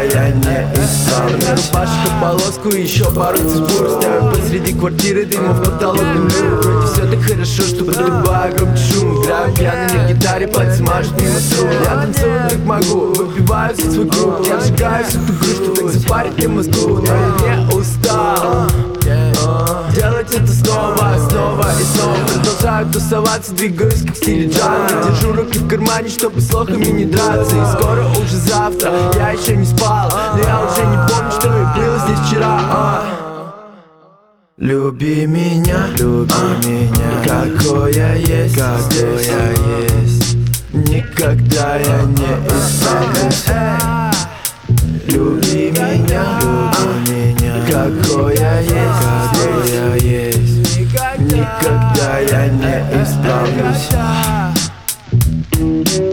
я не исправлюсь. Рубашка, полоску и еще пару цифр. Ставим посреди квартиры, дымом в потолок дымлю. Вроде все так хорошо, что подрубаю громче шум. Играю пьяный на гитаре, пальцы мажут мимо струн. Я танцую как могу, выпиваю за свой круг. Я сжигаю всю ту грусть, что так запарит мне мозгу. Но я не устал делать это снова и снова. Продолжаю тусоваться, двигаюсь как в стиле джанга. Держу руки в кармане, чтобы с лохами не драться. И скоро уже завтра, я еще не спал, но я уже не помню, что и было здесь вчера. Люби меня, какой я есть, никогда я не исправлюсь. Люби меня, какой я есть, никогда я не исправлюсь.